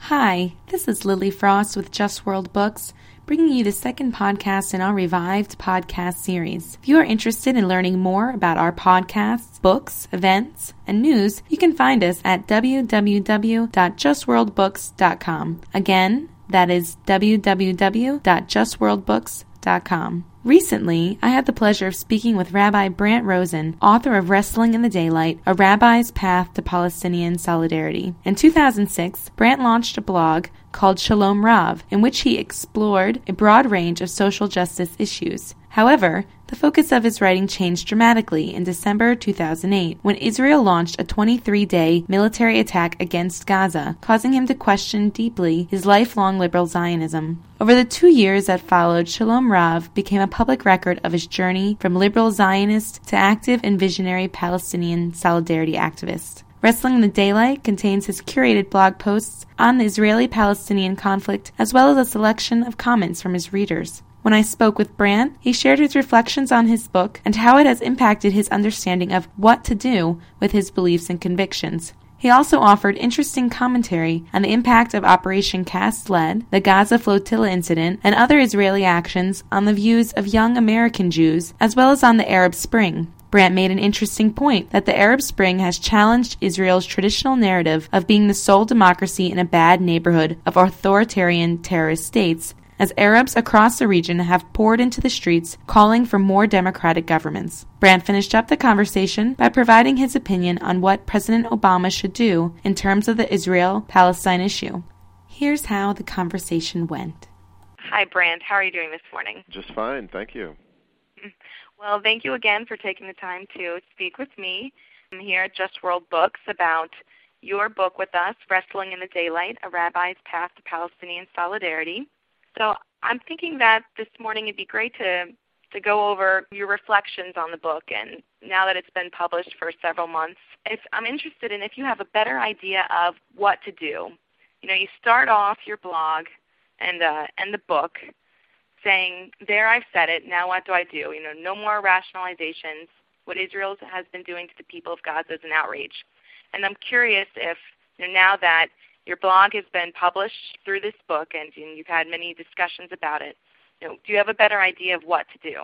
Hi, this is Lily Frost with Just World Books, bringing you the second podcast in our revived podcast series. If you are interested in learning more about our podcasts, books, events, and news, you can find us at www.justworldbooks.com. Again, that is www.justworldbooks.com. Recently, I had the pleasure of speaking with Rabbi Brant Rosen, author of Wrestling in the Daylight, A Rabbi's Path to Palestinian Solidarity. In 2006, Brant launched a blog called Shalom Rav, in which he explored a broad range of social justice issues. However, the focus of his writing changed dramatically in December 2008, when Israel launched a 23-day military attack against Gaza, causing him to question deeply his lifelong liberal Zionism. Over the 2 years that followed, Shalom Rav became a public record of his journey from liberal Zionist to active and visionary Palestinian solidarity activist. Wrestling in the Daylight contains his curated blog posts on the Israeli-Palestinian conflict, as well as a selection of comments from his readers. When I spoke with Brant, he shared his reflections on his book and how it has impacted his understanding of what to do with his beliefs and convictions. He also offered interesting commentary on the impact of Operation Cast Lead, the Gaza flotilla incident, and other Israeli actions on the views of young American Jews, as well as on the Arab Spring. Brant made an interesting point that the Arab Spring has challenged Israel's traditional narrative of being the sole democracy in a bad neighborhood of authoritarian terrorist states, as Arabs across the region have poured into the streets calling for more democratic governments. Brant finished up the conversation by providing his opinion on what President Obama should do in terms of the Israel-Palestine issue. Here's how the conversation went. Hi, Brant. How are you doing this morning? Just fine, thank you. Well, thank you again for taking the time to speak with me. I'm here at Just World Books about your book with us, Wrestling in the Daylight, A Rabbi's Path to Palestinian Solidarity. So I'm thinking that this morning it'd be great to go over your reflections on the book, and now that it's been published for several months, I'm interested in if you have a better idea of what to do. You know, you start off your blog and the book saying, there I've said it, now what do I do? You know, no more rationalizations. What Israel has been doing to the people of Gaza is an outrage. And I'm curious if, you know, now that your blog has been published through this book and you've had many discussions about it, you know, do you have a better idea of what to do?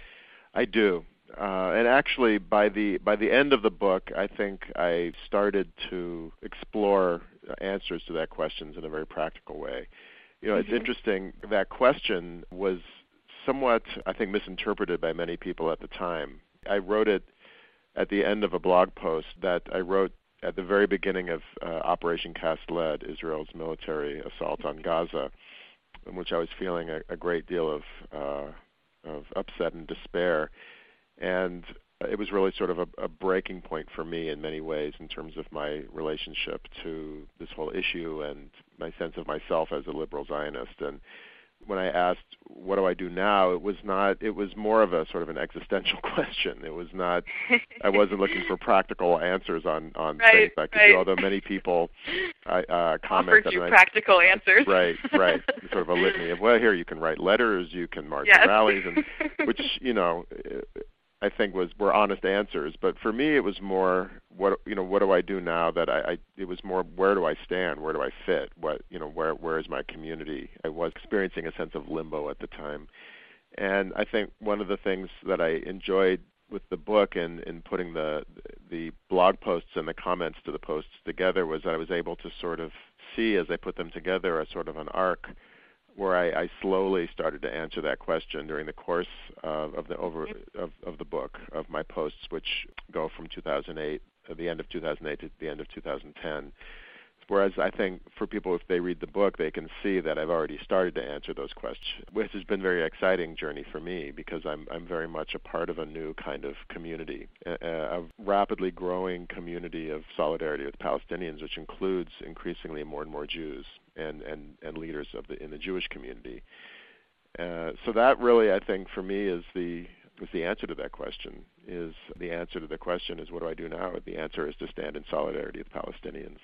I do. And actually, by the end of the book, I think I started to explore answers to that questions in a very practical way. You know, it's interesting, that question was somewhat, I think, misinterpreted by many people at the time. I wrote it at the end of a blog post that I wrote at the very beginning of Operation Cast Lead, Israel's military assault on Gaza, in which I was feeling a great deal of upset and despair. And it was really sort of a breaking point for me in many ways in terms of my relationship to this whole issue and my sense of myself as a liberal Zionist. And when I asked, what do I do now, it was more of a sort of an existential question. It was not, I wasn't looking for practical answers on things I could do, although many people commented. Offered you practical answers. Right. Sort of a litany of, well, here you can write letters, you can march rallies, and which, you know, I think were honest answers. But for me, it was more, what do I do now? It was more, where do I stand? Where do I fit? Where is my community? I was experiencing a sense of limbo at the time. And I think one of the things that I enjoyed with the book and in putting the blog posts and the comments to the posts together was that I was able to sort of see, as I put them together, a sort of an arc where I slowly started to answer that question during the course of the book, of my posts, which go from 2008, the end of 2008 to the end of 2010. Whereas I think for people, if they read the book, they can see that I've already started to answer those questions, which has been a very exciting journey for me because I'm very much a part of a new kind of community, a rapidly growing community of solidarity with Palestinians, which includes increasingly more and more Jews and leaders in the Jewish community. So that really, I think, for me is the answer to that question. The answer to the question is, what do I do now? The answer is to stand in solidarity with Palestinians.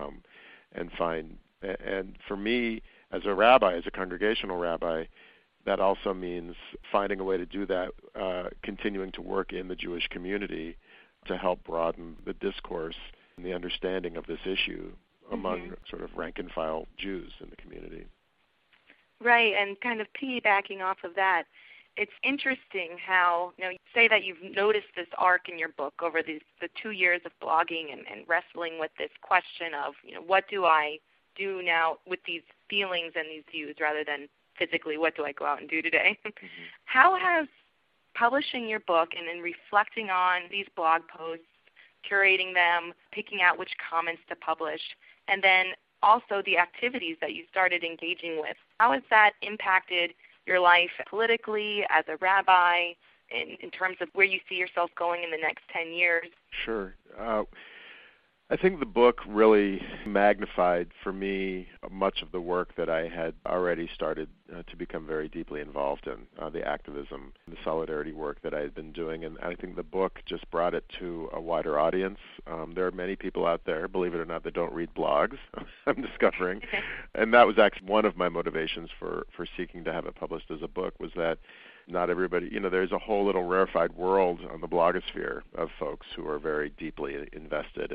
And for me, as a rabbi, as a congregational rabbi, that also means finding a way to do that, continuing to work in the Jewish community to help broaden the discourse and the understanding of this issue among sort of rank-and-file Jews in the community. Right, and kind of piggybacking off of that, it's interesting how, you say that you've noticed this arc in your book over the 2 years of blogging and wrestling with this question of, what do I do now with these feelings and these views rather than physically, what do I go out and do today? How has publishing your book and then reflecting on these blog posts, curating them, picking out which comments to publish, and then also the activities that you started engaging with, how has that impacted your life politically, as a rabbi, in terms of where you see yourself going in the next 10 years? Sure. I think the book really magnified for me much of the work that I had already started to become very deeply involved in, the activism, the solidarity work that I had been doing. And I think the book just brought it to a wider audience. There are many people out there, believe it or not, that don't read blogs, I'm discovering. And that was actually one of my motivations for seeking to have it published as a book, was that not everybody, there's a whole little rarefied world on the blogosphere of folks who are very deeply invested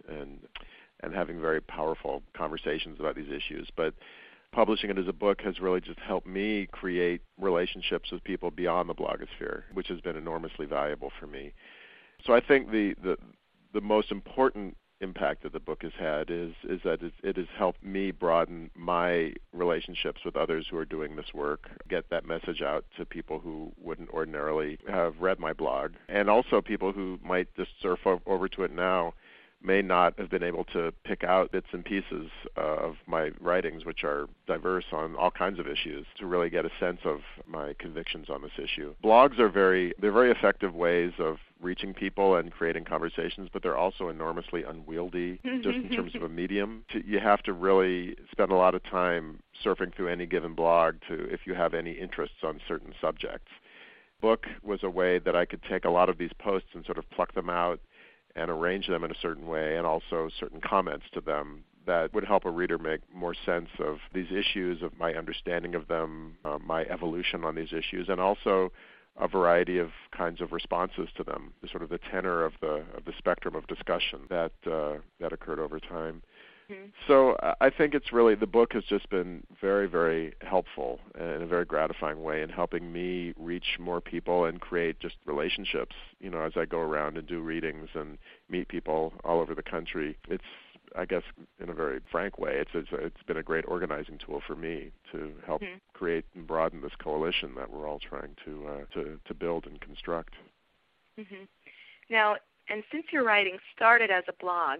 and having very powerful conversations about these issues. But publishing it as a book has really just helped me create relationships with people beyond the blogosphere, which has been enormously valuable for me. So I think the most important impact that the book has had is that it has helped me broaden my relationships with others who are doing this work, get that message out to people who wouldn't ordinarily have read my blog, and also people who might just surf over to it now may not have been able to pick out bits and pieces of my writings, which are diverse on all kinds of issues, to really get a sense of my convictions on this issue. Blogs are very effective ways of reaching people and creating conversations, but they're also enormously unwieldy just in terms of a medium. You have to really spend a lot of time surfing through any given blog if you have any interests on certain subjects. Book was a way that I could take a lot of these posts and sort of pluck them out and arrange them in a certain way, and also certain comments to them that would help a reader make more sense of these issues, of my understanding of them, my evolution on these issues, and also a variety of kinds of responses to them, sort of the tenor of the spectrum of discussion that occurred over time. So I think it's really, the book has just been very, very helpful in a very gratifying way in helping me reach more people and create just relationships, as I go around and do readings and meet people all over the country. It's, I guess, in a very frank way, it's been a great organizing tool for me to help create and broaden this coalition that we're all trying to build and construct. Now, and since your writing started as a blog,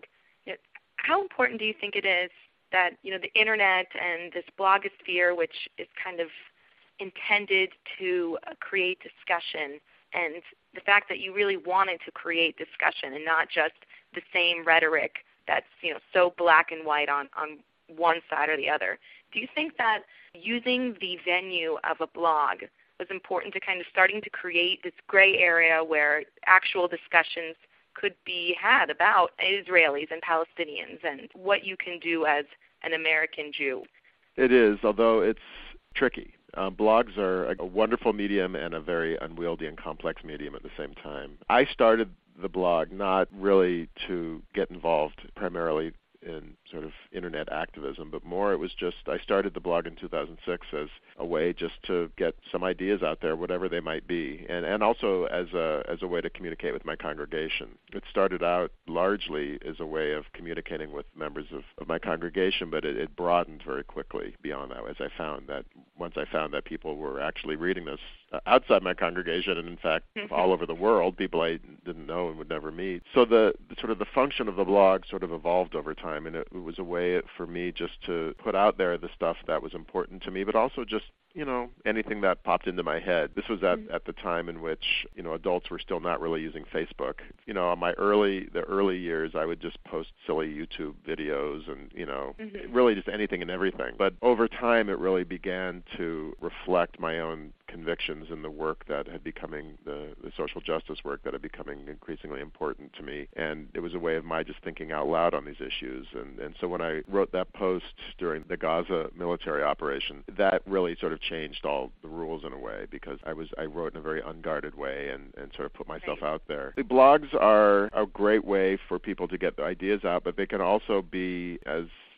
how important do you think it is that, the internet and this blogosphere, which is kind of intended to create discussion, and the fact that you really wanted to create discussion and not just the same rhetoric that's, so black and white on one side or the other. Do you think that using the venue of a blog was important to kind of starting to create this gray area where actual discussions could be had about Israelis and Palestinians and what you can do as an American Jew? It is, although it's tricky. Blogs are a wonderful medium and a very unwieldy and complex medium at the same time. I started the blog not really to get involved primarily in sort of internet activism, but more it was just, I started the blog in 2006 as a way just to get some ideas out there, whatever they might be, and also as a way to communicate with my congregation. It started out largely as a way of communicating with members of my congregation, but it broadened very quickly beyond that, as once I found that people were actually reading this outside my congregation, and in fact all over the world, people I didn't know and would never meet. So the function of the blog sort of evolved over time, and it was a way for me just to put out there the stuff that was important to me, but also just anything that popped into my head. This was at the time in which adults were still not really using Facebook. In the early years, I would just post silly YouTube videos and really just anything and everything. But over time, it really began to reflect my own convictions in the work that had becoming the social justice work that had becoming increasingly important to me. And it was a way of my just thinking out loud on these issues. And so when I wrote that post during the Gaza military operation, that really sort of changed all the rules in a way, because I wrote in a very unguarded way and sort of put myself out there. The blogs are a great way for people to get their ideas out, but they can also be, as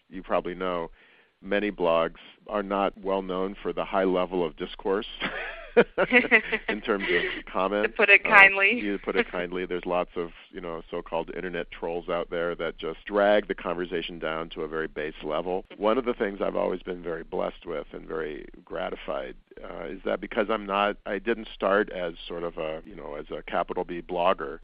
you probably know, many blogs are not well known for the high level of discourse in terms of comment. To put it kindly. To put it kindly, there's lots of so-called internet trolls out there that just drag the conversation down to a very base level. One of the things I've always been very blessed with and very gratified is that because I didn't start as sort of as a capital B blogger,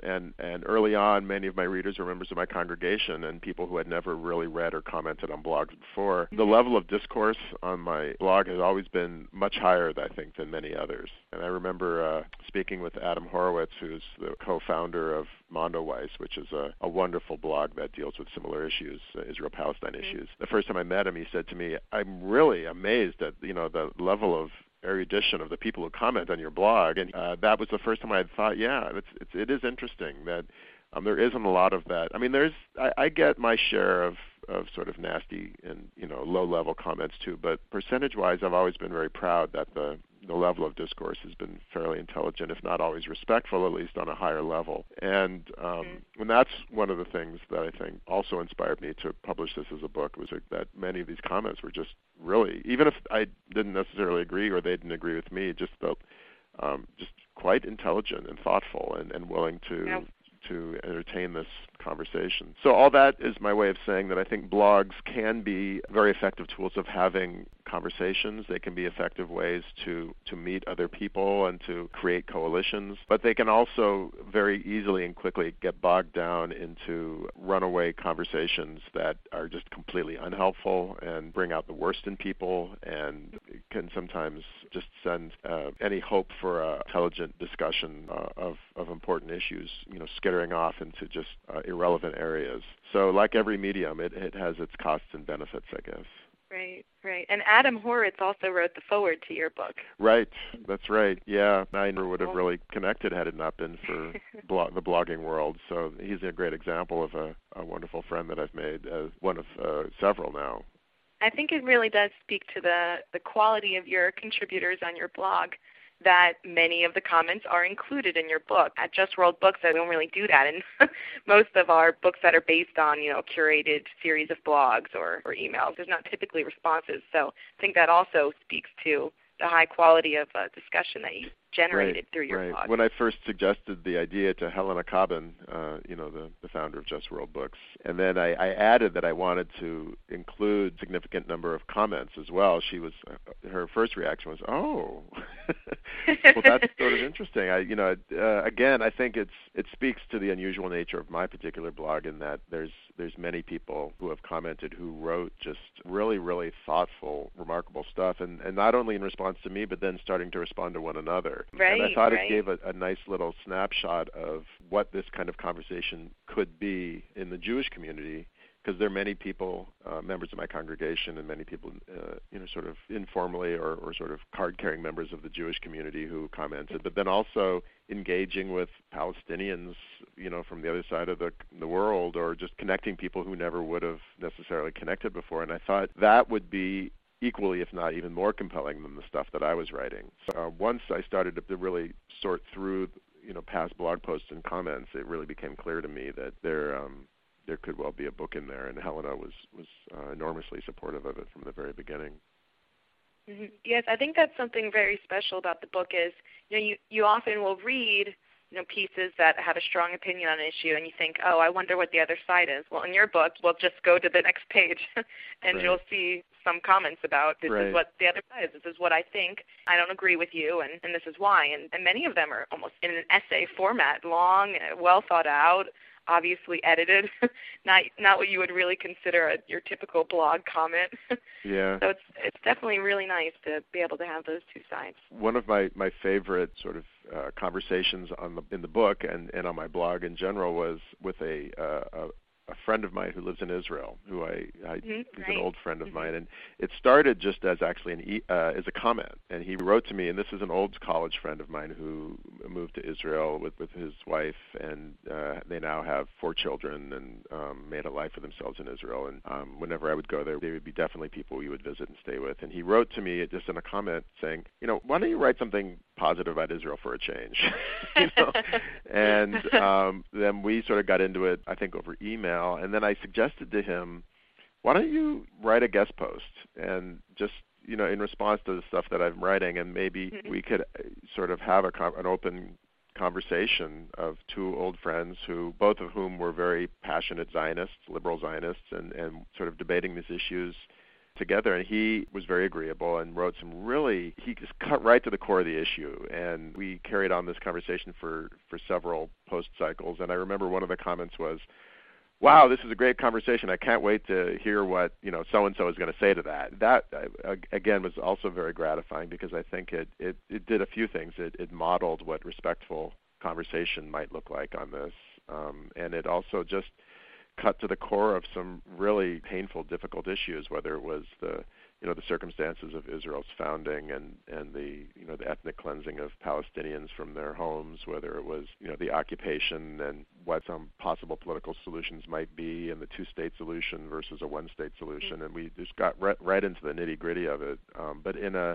and early on, many of my readers were members of my congregation and people who had never really read or commented on blogs before. The level of discourse on my blog has always been much higher, I think, than many others. And I remember speaking with Adam Horowitz, who's the co-founder of Mondoweiss, which is a wonderful blog that deals with similar issues, Israel-Palestine issues. The first time I met him, he said to me, "I'm really amazed at the level of erudition of the people who comment on your blog." And that was the first time I had thought, it is interesting that there isn't a lot of that. I mean, I get my share of sort of nasty and low-level comments too, but percentage-wise, I've always been very proud that the level of discourse has been fairly intelligent, if not always respectful, at least on a higher level. And that's one of the things that I think also inspired me to publish this as a book, was that many of these comments were just really, even if I didn't necessarily agree or they didn't agree with me, just felt just quite intelligent and thoughtful and willing to entertain this conversation. So all that is my way of saying that I think blogs can be very effective tools of having conversations. They can be effective ways to meet other people and to create coalitions, but they can also very easily and quickly get bogged down into runaway conversations that are just completely unhelpful and bring out the worst in people, and can sometimes just send any hope for an intelligent discussion of important issues, skittering off into just irrelevant areas. So like every medium, it has its costs and benefits, I guess. Right. And Adam Horowitz also wrote the foreword to your book. Right, that's right. Yeah, I never would have really connected had it not been for the blogging world. So he's a great example of a wonderful friend that I've made, one of several now. I think it really does speak to the quality of your contributors on your blog, that many of the comments are included in your book. At Just World Books, I don't really do that in most of our books that are based on, a curated series of blogs or emails. There's not typically responses, so I think that also speaks to the high quality of discussion that you generated through your blog. When I first suggested the idea to Helena Cabin, the founder of Just World Books, and then I added that I wanted to include a significant number of comments as well, her first reaction was, "Oh, well, that's sort of interesting." Again, I think it speaks to the unusual nature of my particular blog in that there's many people who have commented who wrote just really, really thoughtful, remarkable stuff, and not only in response to me, but then starting to respond to one another. Right, and I thought it gave a nice little snapshot of what this kind of conversation could be in the Jewish community, because there are many people, members of my congregation, and many people, sort of informally or sort of card-carrying members of the Jewish community who commented, but then also engaging with Palestinians, from the other side of the world, or just connecting people who never would have necessarily connected before. And I thought that would be equally, if not even more compelling than the stuff that I was writing. So once I started to really sort through, past blog posts and comments, it really became clear to me that there could well be a book in there, and Helena was enormously supportive of it from the very beginning. Mm-hmm. Yes, I think that's something very special about the book is, you often will read pieces that have a strong opinion on an issue, and you think, oh, I wonder what the other side is. Well, in your book, we'll just go to the next page, and you'll see some comments about this is what the other side is. This is what I think. I don't agree with you, and this is why. And many of them are almost in an essay format, long, well thought out, obviously edited, not what you would really consider your typical blog comment. Yeah. So it's definitely really nice to be able to have those two sides. One of my favorite sort of conversations in the book and on my blog in general was with a friend of mine who lives in Israel, who he's an old friend of mine, and it started just as actually as a comment. And he wrote to me, and this is an old college friend of mine who moved to Israel with his wife, and they now have 4 children and made a life for themselves in Israel. And whenever I would go there would be definitely people you would visit and stay with. And he wrote to me just in a comment saying, why don't you write something positive about Israel for a change? And then we sort of got into it, I think, over email. And then I suggested to him, why don't you write a guest post and just, in response to the stuff that I'm writing, and maybe we could sort of have an open conversation of two old friends who, both of whom were very passionate Zionists, liberal Zionists, and sort of debating these issues together. And he was very agreeable and wrote he just cut right to the core of the issue. And we carried on this conversation for several post cycles. And I remember one of the comments was, wow, this is a great conversation. I can't wait to hear what, so-and-so is going to say to that. That, again, was also very gratifying because I think it did a few things. It modeled what respectful conversation might look like on this. And it also just cut to the core of some really painful, difficult issues, whether it was the circumstances of Israel's founding and the ethnic cleansing of Palestinians from their homes, whether it was the occupation and what some possible political solutions might be, and the two-state solution versus a one-state solution, and we just got right into the nitty-gritty of it, but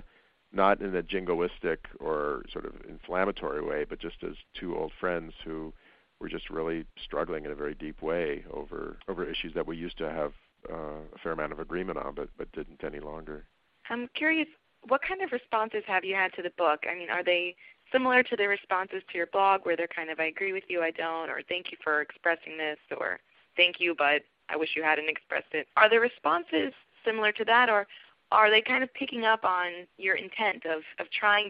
not in a jingoistic or sort of inflammatory way, but just as two old friends who were just really struggling in a very deep way over issues that we used to have a fair amount of agreement on, but didn't any longer. I'm curious, what kind of responses have you had to the book? I mean, are they similar to the responses to your blog, where they're kind of, I agree with you, I don't, or thank you for expressing this, or thank you, but I wish you hadn't expressed it? Are the responses similar to that, or are they kind of picking up on your intent of trying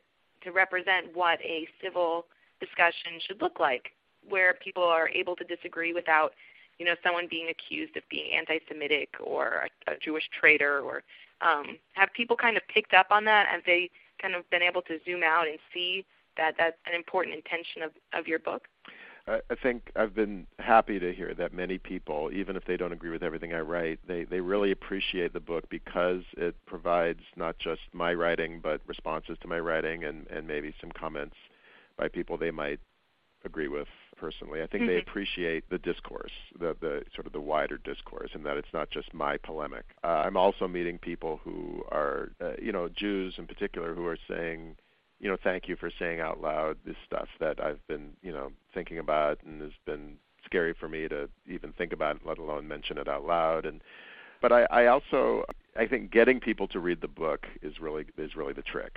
to represent what a civil discussion should look like, where people are able to disagree without someone being accused of being anti-Semitic or a Jewish traitor, or have people kind of picked up on that? Have they kind of been able to zoom out and see that that's an important intention of your book? I think I've been happy to hear that many people, even if they don't agree with everything I write, they really appreciate the book because it provides not just my writing, but responses to my writing and maybe some comments by people they might agree with personally. I think they appreciate the discourse, the sort of the wider discourse, and that it's not just my polemic. I'm also meeting people who are, Jews in particular, who are saying, thank you for saying out loud this stuff that I've been, thinking about and has been scary for me to even think about, let alone mention it out loud. But I also think getting people to read the book is really the trick,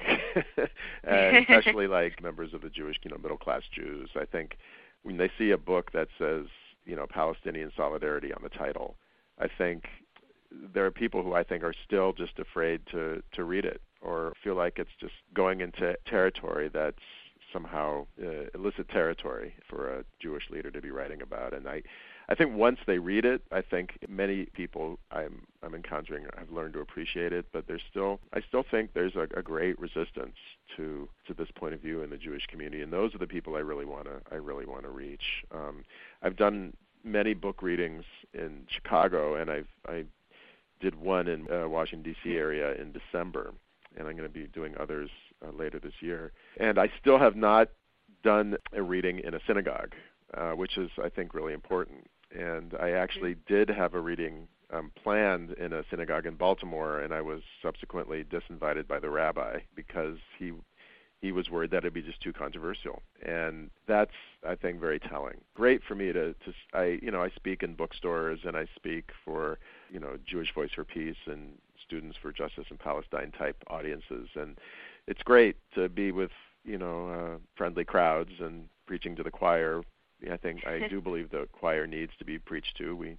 and especially like members of the Jewish, middle class Jews. I think when they see a book that says, Palestinian solidarity on the title, I think there are people who I think are still just afraid to read it, or feel like it's just going into territory that's somehow illicit territory for a Jewish leader to be writing about. And I think once they read it, I think many people I'm encountering have learned to appreciate it, but I still think there's a great resistance to this point of view in the Jewish community, and those are the people I really want to reach. I've done many book readings in Chicago, and I did one in Washington D.C. area in December, and I'm going to be doing others later this year. And I still have not done a reading in a synagogue, which is, I think, really important. And I actually did have a reading planned in a synagogue in Baltimore, and I was subsequently disinvited by the rabbi because he was worried that it'd be just too controversial. And that's, I think, very telling. Great for me I speak in bookstores, and I speak for, Jewish Voice for Peace and Students for Justice in Palestine type audiences. And it's great to be with, friendly crowds and preaching to the choir. I do believe the choir needs to be preached to.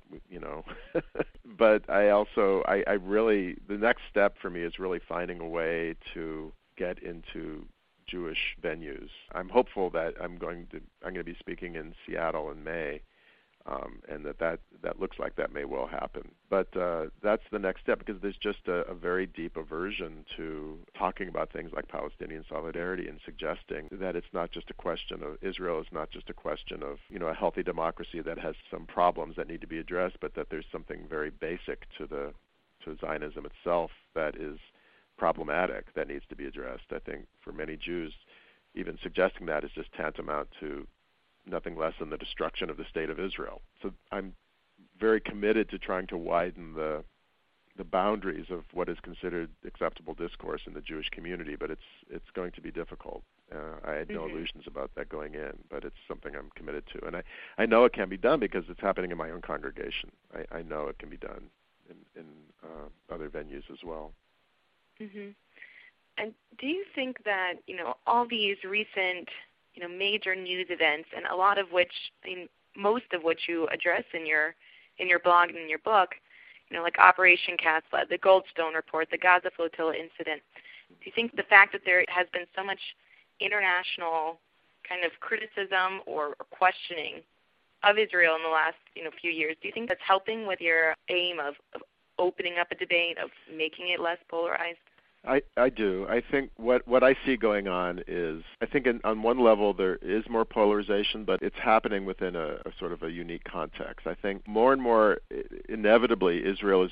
But I really, the next step for me is really finding a way to get into Jewish venues. I'm hopeful that I'm going to be speaking in Seattle in May, and that looks like that may well happen. But that's the next step, because there's just a very deep aversion to talking about things like Palestinian solidarity and suggesting that it's not just a question of Israel, is not just a question of a healthy democracy that has some problems that need to be addressed, but that there's something very basic to Zionism itself that is problematic that needs to be addressed. I think for many Jews, even suggesting that is just tantamount to nothing less than the destruction of the state of Israel. So I'm very committed to trying to widen the boundaries of what is considered acceptable discourse in the Jewish community, but it's going to be difficult. I had no illusions about that going in, but it's something I'm committed to. And I know it can be done because it's happening in my own congregation. I know it can be done. in other venues as well. Mm-hmm. And do you think that, all these recent, major news events, and a lot of which, most of which you address in your blog and in your book, like Operation Cast Lead, the Goldstone Report, the Gaza Flotilla incident, do you think the fact that there has been so much international kind of criticism or questioning of Israel in the last few years, do you think that's helping with your aim of opening up a debate, of making it less polarized? I do. I think what I see going on is, I think on one level there is more polarization, but it's happening within a sort of a unique context. I think more and more, inevitably, Israel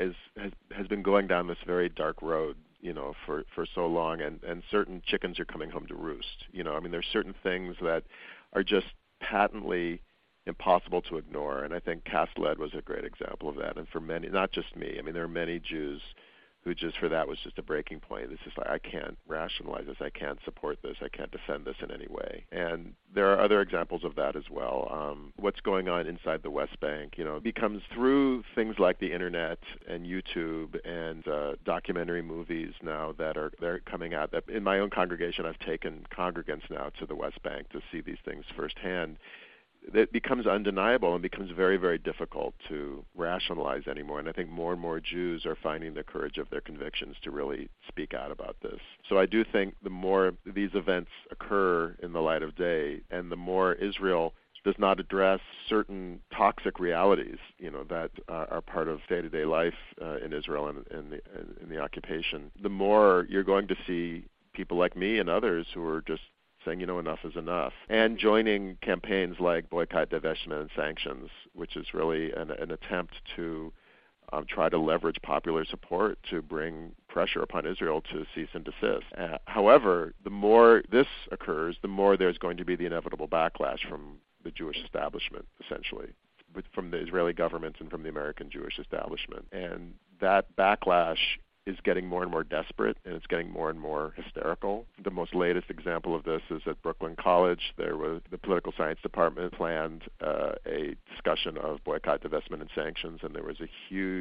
has been going down this very dark road, for so long, and certain chickens are coming home to roost. There's certain things that are just patently impossible to ignore, and I think Cast Lead was a great example of that. And for many, not just me, there are many Jews who just, for that was just a breaking point. It's just like, I can't rationalize this, I can't support this, I can't defend this in any way. And there are other examples of that as well. What's going on inside the West Bank, becomes through things like the internet and YouTube and documentary movies now they're coming out. That in my own congregation, I've taken congregants now to the West Bank to see these things firsthand. It becomes undeniable and becomes very, very difficult to rationalize anymore. And I think more and more Jews are finding the courage of their convictions to really speak out about this. So I do think the more these events occur in the light of day, and the more Israel does not address certain toxic realities, that are part of day-to-day life in Israel and in the occupation, the more you're going to see people like me and others who are just saying, enough is enough, and joining campaigns like Boycott, Divestment, and Sanctions, which is really an attempt to try to leverage popular support to bring pressure upon Israel to cease and desist. However, the more this occurs, the more there's going to be the inevitable backlash from the Jewish establishment, essentially, from the Israeli government and from the American Jewish establishment. And that backlash is getting more and more desperate, and it's getting more and more hysterical. The most latest example of this is at Brooklyn College. There was the political science department planned a discussion of boycott, divestment, and sanctions, and there was a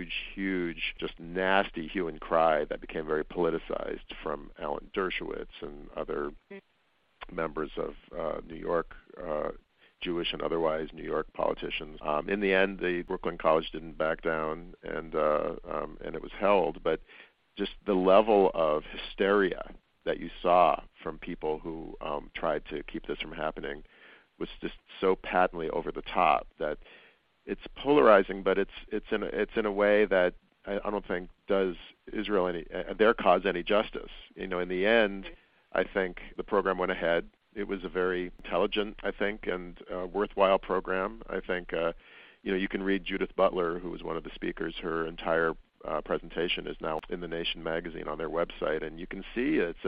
huge, just nasty hue and cry that became very politicized from Alan Dershowitz and other members of New York Jewish and otherwise New York politicians. In the end, the Brooklyn College didn't back down, and it was held, but just the level of hysteria that you saw from people who tried to keep this from happening was just so patently over the top that it's polarizing, but it's in a way that I don't think does Israel their cause any justice. In the end, I think the program went ahead. It was a very intelligent, I think, and worthwhile program. I think you can read Judith Butler, who was one of the speakers. Her entire presentation is now in The Nation magazine on their website, and you can see it's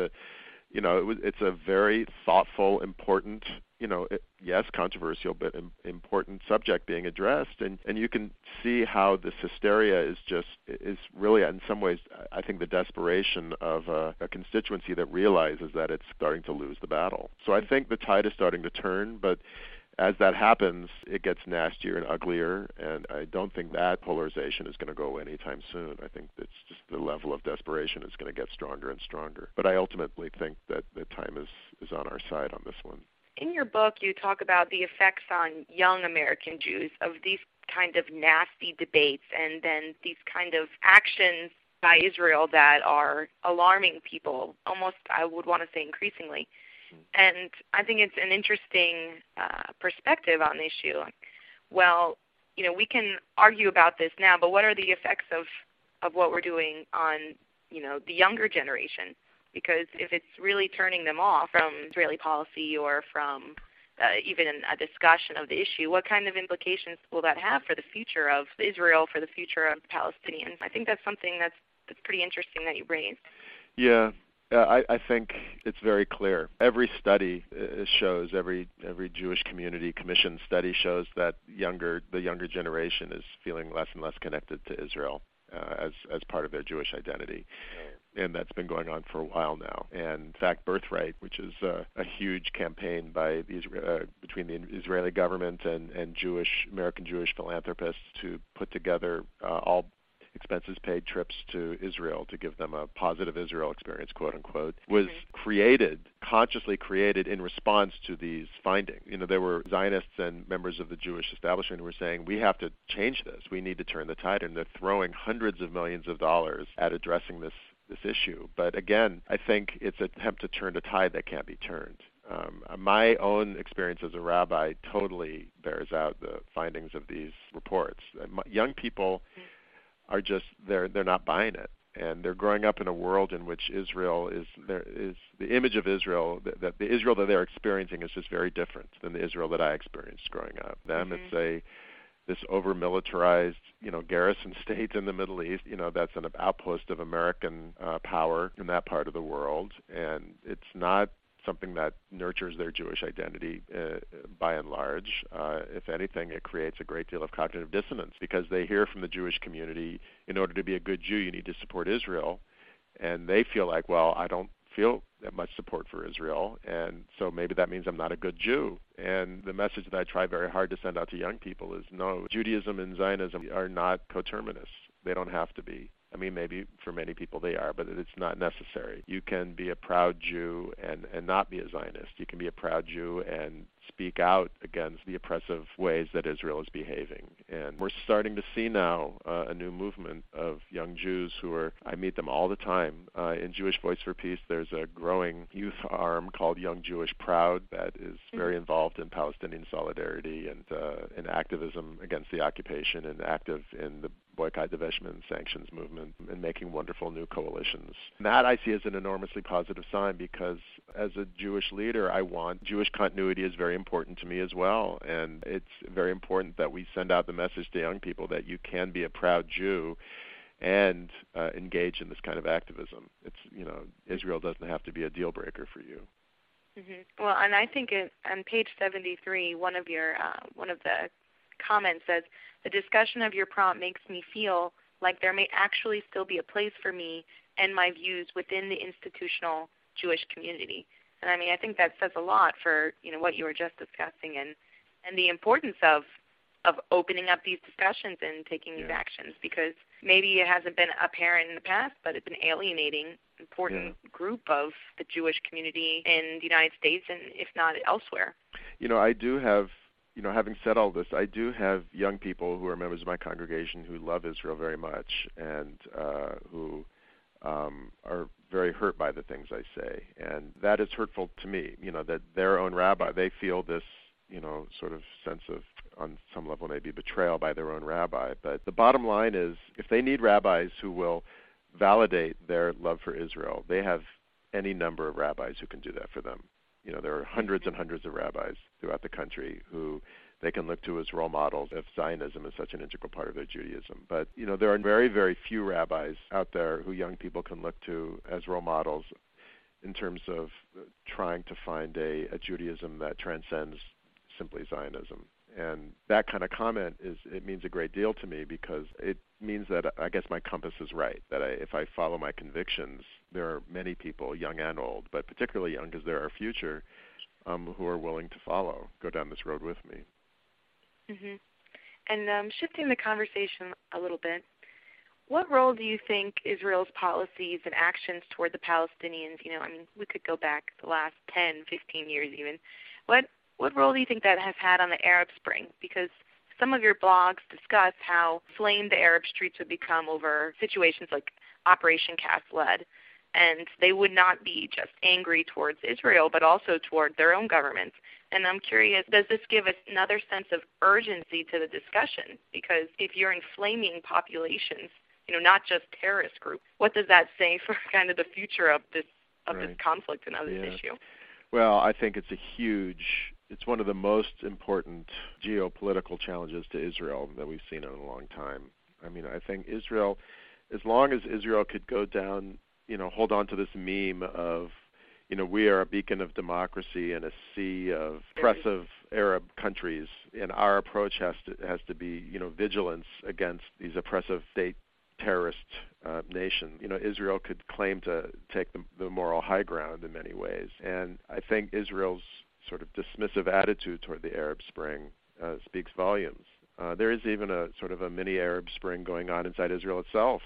a very thoughtful, important, yes, controversial, but important subject being addressed, and you can see how this hysteria is really, in some ways, I think, the desperation of a constituency that realizes that it's starting to lose the battle. So I think the tide is starting to turn, but as that happens, it gets nastier and uglier, and I don't think that polarization is going to go away anytime soon. I think it's just the level of desperation is going to get stronger and stronger. But I ultimately think that the time is on our side on this one. In your book, you talk about the effects on young American Jews of these kind of nasty debates and then these kind of actions by Israel that are alarming people, almost, I would want to say, increasingly. And I think it's an interesting perspective on the issue. Well, we can argue about this now, but what are the effects of what we're doing on, the younger generation? Because if it's really turning them off from Israeli policy or from even a discussion of the issue, what kind of implications will that have for the future of Israel, for the future of the Palestinians? I think that's something that's pretty interesting that you raised. Yeah. I think it's very clear. Every study shows, every Jewish community commission study shows that the younger generation is feeling less and less connected to Israel as part of their Jewish identity. And that's been going on for a while now. And in fact, Birthright, which is a huge campaign by between the Israeli government and American Jewish philanthropists to put together expenses paid trips to Israel to give them a positive Israel experience, quote unquote, was created, consciously created in response to these findings. There were Zionists and members of the Jewish establishment who were saying, we have to change this. We need to turn the tide. And they're throwing hundreds of millions of dollars at addressing this issue. But again, I think it's an attempt to turn a tide that can't be turned. My own experience as a rabbi totally bears out the findings of these reports. Young people are just, they're not buying it. And they're growing up in a world in which Israel is the image of Israel, that the Israel that they're experiencing is just very different than the Israel that I experienced growing up. It's this over-militarized, garrison state in the Middle East, that's an outpost of American power in that part of the world. And it's not something that nurtures their Jewish identity by and large. If anything, it creates a great deal of cognitive dissonance because they hear from the Jewish community, in order to be a good Jew, you need to support Israel. And they feel like, well, I don't feel that much support for Israel, and so maybe that means I'm not a good Jew. And the message that I try very hard to send out to young people is, no, Judaism and Zionism are not coterminous. They don't have to be. I mean, maybe for many people they are, but it's not necessary. You can be a proud Jew and not be a Zionist. You can be a proud Jew and speak out against the oppressive ways that Israel is behaving. And we're starting to see now a new movement of young Jews I meet them all the time. In Jewish Voice for Peace, there's a growing youth arm called Young Jewish Proud that is very involved in Palestinian solidarity and in activism against the occupation and active in the boycott, divestment, and sanctions movement and making wonderful new coalitions. And that I see as an enormously positive sign because as a Jewish leader, I want Jewish continuity is very important to me as well. And it's very important that we send out the message to young people that you can be a proud Jew and engage in this kind of activism. It's, Israel doesn't have to be a deal breaker for you. Well, and I think on page 73, one of the comments says, the discussion of your prompt makes me feel like there may actually still be a place for me and my views within the institutional Jewish community. And I mean, I think that says a lot for, what you were just discussing and the importance of opening up these discussions and taking these actions, because maybe it hasn't been apparent in the past, but it's been alienating an important group of the Jewish community in the United States and if not elsewhere. I do have, having said all this, I do have young people who are members of my congregation who love Israel very much and who are very hurt by the things I say. And that is hurtful to me, that their own rabbi, they feel this, sort of sense of, on some level, maybe betrayal by their own rabbi. But the bottom line is, if they need rabbis who will validate their love for Israel, they have any number of rabbis who can do that for them. There are hundreds and hundreds of rabbis throughout the country who they can look to as role models if Zionism is such an integral part of their Judaism. But, there are very, very few rabbis out there who young people can look to as role models in terms of trying to find a Judaism that transcends simply Zionism. And that kind of comment it means a great deal to me because it means that I guess my compass is right, that if I follow my convictions, there are many people, young and old, but particularly young because they're our future, who are willing to go down this road with me. And shifting the conversation a little bit, what role do you think Israel's policies and actions toward the Palestinians, we could go back the last 10, 15 years even, what role do you think that has had on the Arab Spring? Because some of your blogs discuss how inflamed the Arab streets would become over situations like Operation Cast Lead, and they would not be just angry towards Israel, but also toward their own government. And I'm curious, does this give us another sense of urgency to the discussion? Because if you're inflaming populations, not just terrorist groups, what does that say for kind of the future of this conflict and of this issue? Well, I think it's one of the most important geopolitical challenges to Israel that we've seen in a long time. I mean, I think Israel, as long as Israel could go down, hold on to this meme of, we are a beacon of democracy in a sea of oppressive Arab countries, and our approach has to be, vigilance against these oppressive state terrorist nation. Israel could claim to take the moral high ground in many ways. And I think Israel's sort of dismissive attitude toward the Arab Spring speaks volumes. There is even a sort of a mini Arab Spring going on inside Israel itself,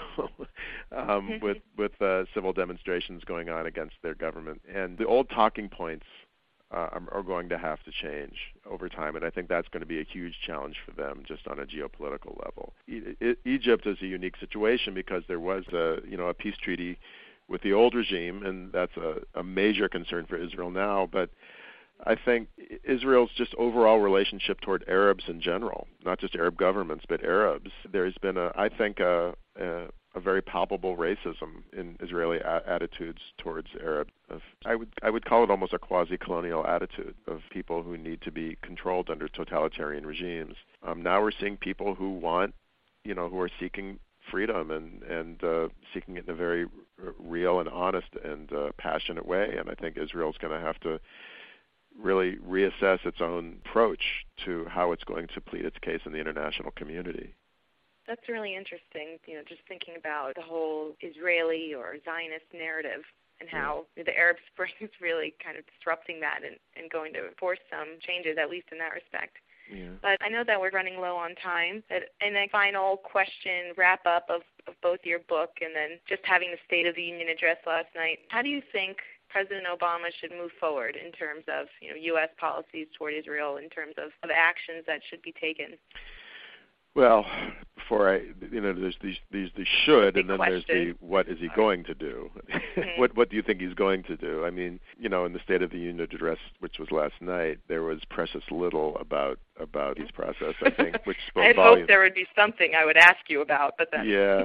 with civil demonstrations going on against their government. And the old talking points are going to have to change over time, and I think that's going to be a huge challenge for them just on a geopolitical level. Egypt is a unique situation because there was a peace treaty with the old regime, and that's a major concern for Israel now. But I think Israel's just overall relationship toward Arabs in general, not just Arab governments, but Arabs, there's been a very palpable racism in Israeli attitudes towards Arabs. I would call it almost a quasi-colonial attitude of people who need to be controlled under totalitarian regimes. Now we're seeing people who want, who are seeking freedom and seeking it in a very real and honest and passionate way. And I think Israel's going to have to really reassess its own approach to how it's going to plead its case in the international community. That's really interesting, just thinking about the whole Israeli or Zionist narrative and how the Arab Spring is really kind of disrupting that and going to force some changes, at least in that respect. Yeah. But I know that we're running low on time. And a final question, wrap up of both your book and then just having the State of the Union address last night. How do you think President Obama should move forward in terms of U.S. policies toward Israel, in terms of actions that should be taken? Well, there's the should, and then question. There's the what is he going to do? Mm-hmm. What do you think he's going to do? I mean, in the State of the Union address, which was last night, there was precious little about his process, I think, which spoke I'd volumes. hoped there would be something I would ask you about, but then yeah,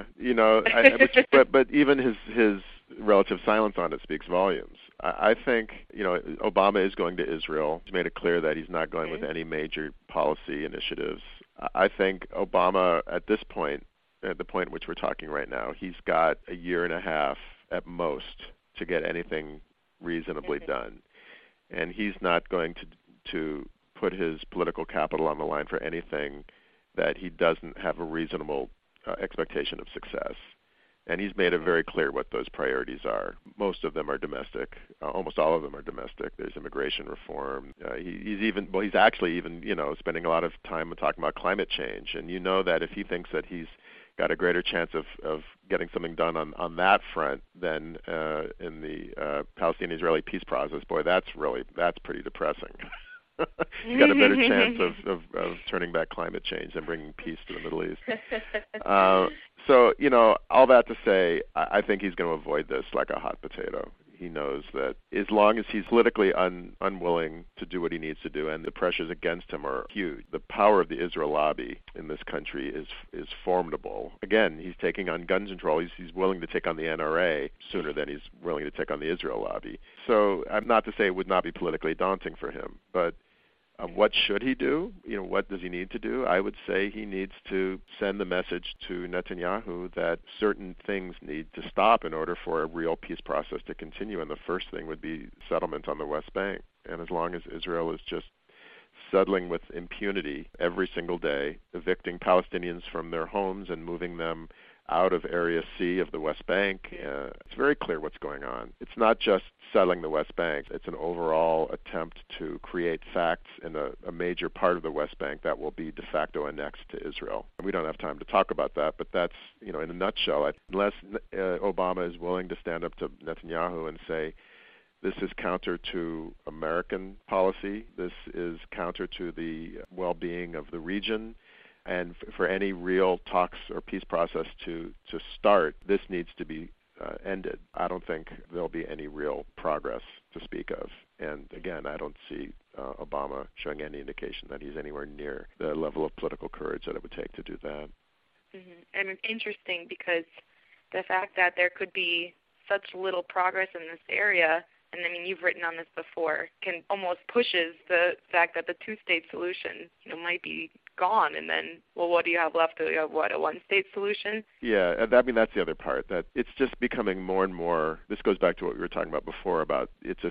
but even his relative silence on it speaks volumes. I think, Obama is going to Israel. He's made it clear that he's not going with any major policy initiatives. I think Obama, at this point, at the point in which we're talking right now, he's got a year and a half at most to get anything reasonably done. And he's not going to put his political capital on the line for anything that he doesn't have a reasonable expectation of success. And he's made it very clear what those priorities are. Most of them are domestic. Almost all of them are domestic. There's immigration reform. He's actually even spending a lot of time talking about climate change. And that if he thinks that he's got a greater chance of getting something done on that front than in the Palestinian-Israeli peace process, boy, that's pretty depressing. He's got a better chance of turning back climate change and bringing peace to the Middle East. So, all that to say, I think he's going to avoid this like a hot potato. He knows that as long as he's politically unwilling to do what he needs to do, and the pressures against him are huge, the power of the Israel lobby in this country is formidable. Again, he's taking on gun control. He's willing to take on the NRA sooner than he's willing to take on the Israel lobby. So I'm not to say it would not be politically daunting for him, but what should he do? What does he need to do? I would say he needs to send the message to Netanyahu that certain things need to stop in order for a real peace process to continue. And the first thing would be settlement on the West Bank. And as long as Israel is just settling with impunity every single day, evicting Palestinians from their homes and moving them out of Area C of the West Bank, it's very clear what's going on. It's not just settling the West Bank. It's an overall attempt to create facts in a major part of the West Bank that will be de facto annexed to Israel. And we don't have time to talk about that, but that's, in a nutshell, unless Obama is willing to stand up to Netanyahu and say, this is counter to American policy, this is counter to the well-being of the region, and for any real talks or peace process to start, this needs to be ended. I don't think there'll be any real progress to speak of. And again, I don't see Obama showing any indication that he's anywhere near the level of political courage that it would take to do that. Mm-hmm. And it's interesting because the fact that there could be such little progress in this area, and I mean, you've written on this before, can almost pushes the fact that the two-state solution, might be gone, and then, well, what do you have left? Do you have, a one-state solution? Yeah, that's the other part, that it's just becoming more and more, this goes back to what we were talking about before, about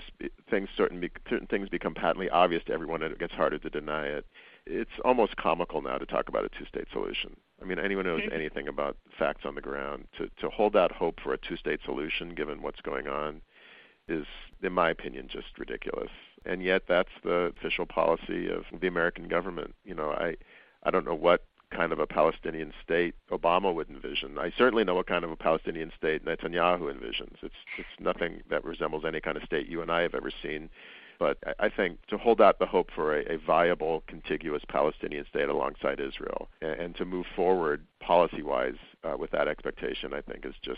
certain things become patently obvious to everyone, and it gets harder to deny it. It's almost comical now to talk about a two-state solution. I mean, anyone who knows anything about facts on the ground, to hold out hope for a two-state solution, given what's going on, is, in my opinion, just ridiculous. And yet that's the official policy of the American government. I don't know what kind of a Palestinian state Obama would envision. I certainly know what kind of a Palestinian state Netanyahu envisions. It's nothing that resembles any kind of state you and I have ever seen. But I think to hold out the hope for a viable, contiguous Palestinian state alongside Israel, and to move forward policy-wise with that expectation, I think is just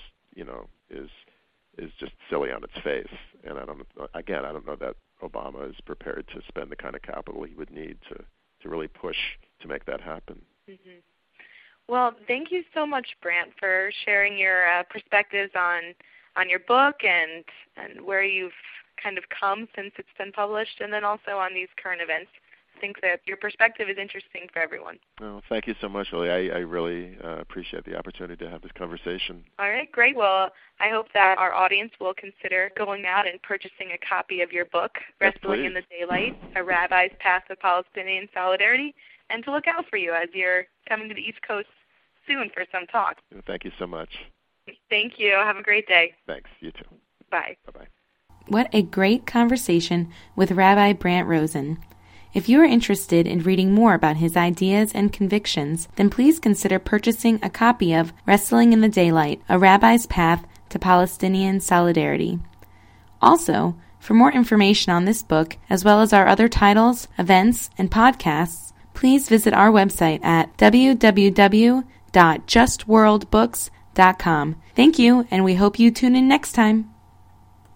silly on its face. And I don't know that Obama is prepared to spend the kind of capital he would need to really push to make that happen. Mm-hmm. Well, thank you so much, Brant, for sharing your perspectives on your book and where you've kind of come since it's been published, and then also on these current events. I think that your perspective is interesting for everyone. Well, thank you so much, Lily. I really appreciate the opportunity to have this conversation. All right, great. Well, I hope that our audience will consider going out and purchasing a copy of your book, Wrestling in the Daylight, A Rabbi's Path to Palestinian Solidarity, and to look out for you as you're coming to the East Coast soon for some talk. Thank you so much. Thank you. Have a great day. Thanks. You too. Bye. Bye-bye. What a great conversation with Rabbi Brant Rosen. If you are interested in reading more about his ideas and convictions, then please consider purchasing a copy of Wrestling in the Daylight, A Rabbi's Path to Palestinian Solidarity. Also, for more information on this book, as well as our other titles, events, and podcasts, please visit our website at www.justworldbooks.com. Thank you, and we hope you tune in next time.